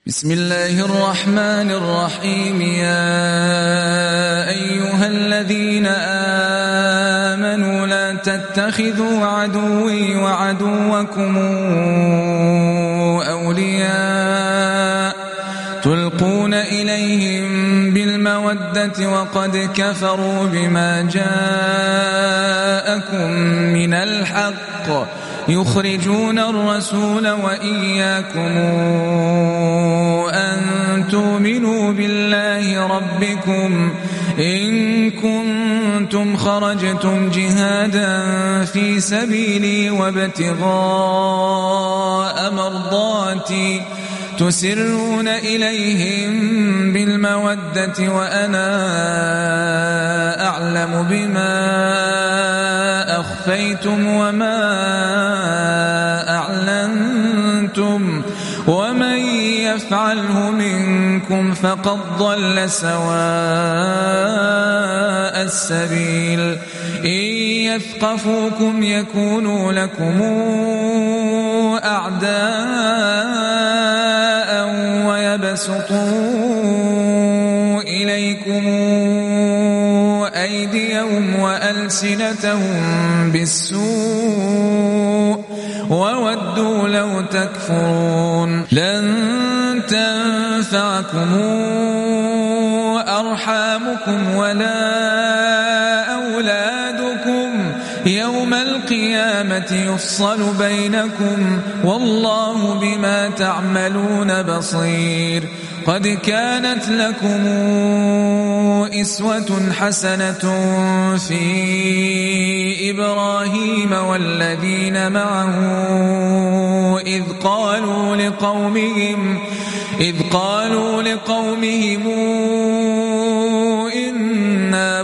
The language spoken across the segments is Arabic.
بسم الله الرحمن الرحيم. يا أيها الذين آمنوا لا تتخذوا عدوي وعدوكم أولياء تلقون إليهم بالمودة وقد كفروا بما جاءكم من الحق يخرجون الرسول وإياكم أن تؤمنوا بالله ربكم إن كنتم خرجتم جهادا في سبيلي وابتغاء مرضاتي تسرون إليهم بالمودة وأنا أعلم بما أخفيتم وما أعلنتم ومن يفعله منكم فقد ضل سواء السبيل. إن يثقفوكم يكونوا لكم أعداء ويبسطوا إليكم أيديهم وألسنتهم بالسوء وودوا لو تكفرون. لن تنفعكم أرحامكم ولا أولادكم يوم القيامة يفصل بينكم والله بما تعملون بصير. قد كانت لكم إسوة حسنة في إبراهيم والذين معه إذ قالوا لقومهم إنا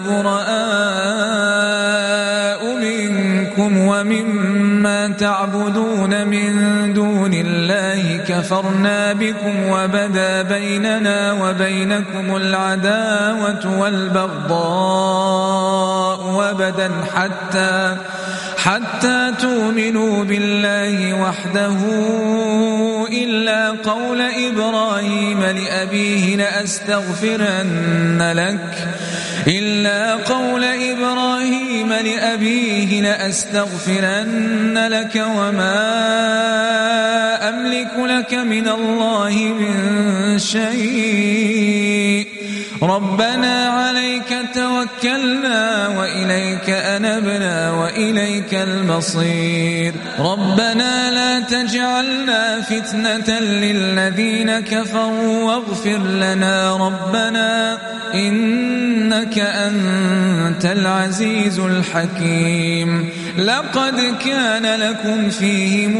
براء منكم ومما تعبدون من دون الله كفرنا بكم وبدا بيننا وبينكم العداوة والبغضاء أبدا حتى تؤمنوا بالله وحده إلا قول إبراهيم لأبيه لأستغفرن لك وما أملك لك من الله من شيء ربنا عليك توكلنا وإليك أنبنا وإليك المصير. ربنا لا تجعلنا فتنة للذين كفروا واغفر لنا ربنا إنك أنت العزيز الحكيم. لقد كان لكم فيهم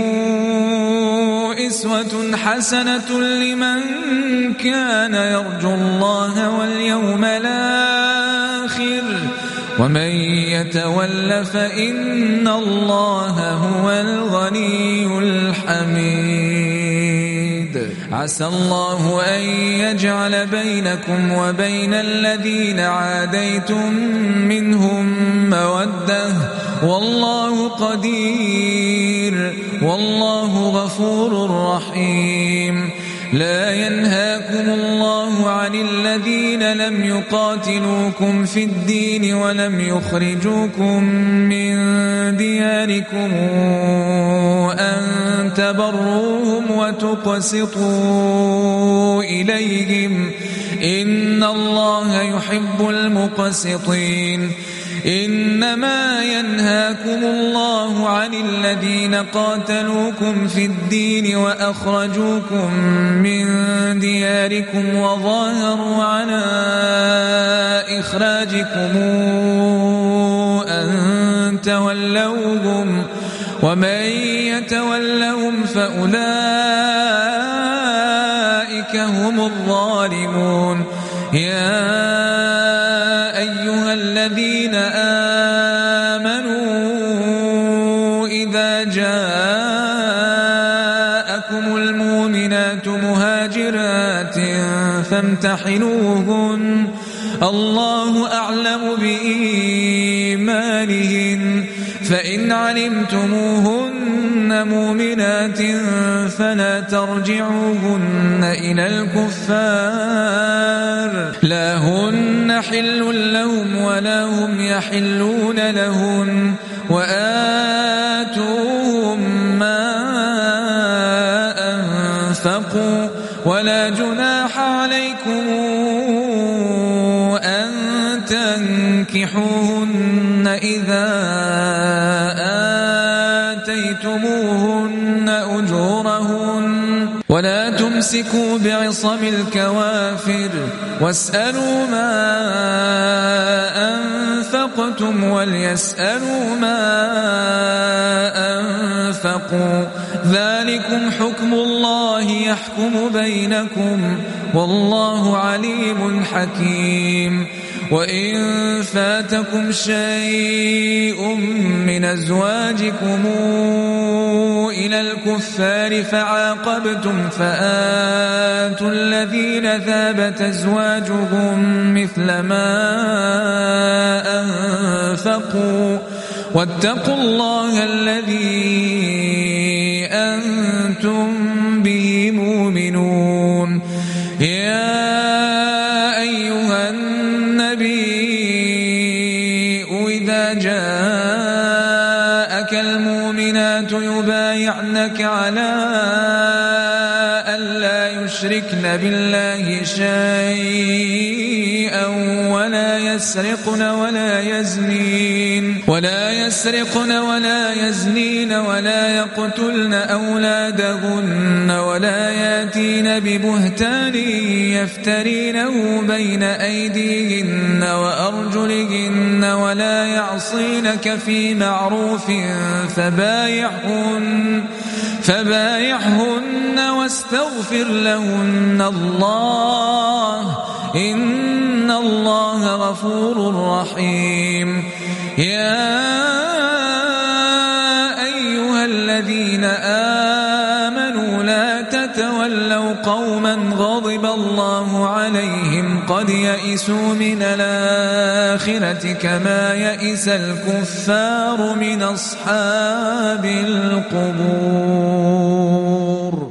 إسوة حسنة لمن كان يرجو الله واليوم الآخر ومن يتول فإن الله هو الغني الحميد. عسى الله أن يجعل بينكم وبين الذين عاديتم منهم مودة والله قدير والله غفور رحيم. لا ينهاكم الله عن الذين لم يقاتلوكم في الدين ولم يخرجوكم من دياركم أن تبروهم وتقسطوا إليهم إن الله يحب المقسطين. إنما ينهاكم الله عن الذين قاتلوكم في الدين وأخرجوكم من دياركم وظاهروا على إخراجكم أن تولوهم ومن يتولهم فأولئك هم الظالمون. يا أيها الذين آمنوا إذا جاءكم المؤمنات مهاجرات فامتحنوهن الله أعلم بإيمانهن فإن علمتموهن كن مؤمنات فلا ترجعوهن إلى الكفار لا هن حل لهم ولا هم يحلون لهن وآتوهم ما أنفقوا ولا جناح عليكم أن تنكحوهن إذا آتيتموهن أجورهن ولا تمسكوا بعصم الكوافر واسألوا ما أنفقتم وليسألوا ما أنفقوا ذلكم حكم الله يحكم بينكم والله عليم حكيم وإن فاتكم شيء من أزواجكم إلى الكفار فعاقبتم فآتوا الذين ذابت أزواجهم مثل ما أنفقوا واتقوا الله الذي أنتم به مؤمنون يا أيها النبي إذا جاءك المؤمنات يبايعنك على ألا يشركن بالله شيئا ولا يسرقن ولا يزنين ولا يقتلن أولادهن ولا ياتين ببهتان يفترينه بين أيديهن وأرجلهن ولا يعصينك في معروف فبايعهن واستغفر لهن الله إن الله غفور رحيم يا أيها الذين آمنوا لا تتولوا قوما غضب الله عليهم قد يئسوا من الآخرة كما يئس الكفار من أصحاب القبور